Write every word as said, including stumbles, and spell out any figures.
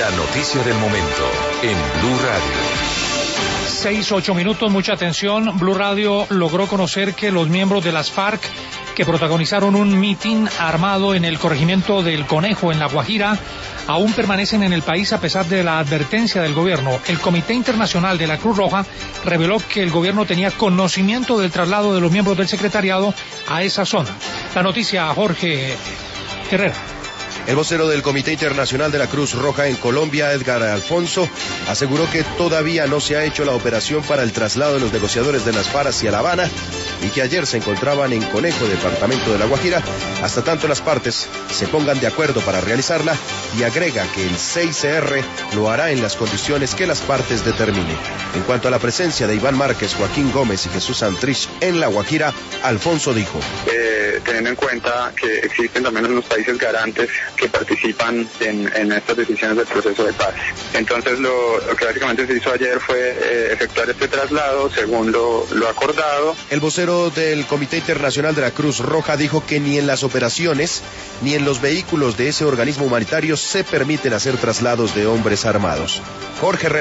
La noticia del momento en Blue Radio. Seis, ocho minutos, mucha atención. Blue Radio logró conocer que los miembros de las FARC que protagonizaron un mitin armado en el corregimiento del Conejo en La Guajira aún permanecen en el país a pesar de la advertencia del gobierno. El Comité Internacional de la Cruz Roja reveló que el gobierno tenía conocimiento del traslado de los miembros del secretariado a esa zona. La noticia, Jorge Herrera. El vocero del Comité Internacional de la Cruz Roja en Colombia, Edgar Alfonso, aseguró que todavía no se ha hecho la operación para el traslado de los negociadores de las FARC hacia La Habana y que ayer se encontraban en Conejo, departamento de La Guajira, hasta tanto las partes se pongan de acuerdo para realizarla, y agrega que el C I C R lo hará en las condiciones que las partes determinen. En cuanto a la presencia de Iván Márquez, Joaquín Gómez y Jesús Santrich en La Guajira, Alfonso dijo: eh, teniendo en cuenta que existen también unos países garantes que participan en, en estas decisiones del proceso de paz. Entonces lo, lo que básicamente se hizo ayer fue eh, efectuar este traslado según lo, lo acordado. El vocero del Comité Internacional de la Cruz Roja dijo que ni en las operaciones ni en los vehículos de ese organismo humanitario se permiten hacer traslados de hombres armados. Jorge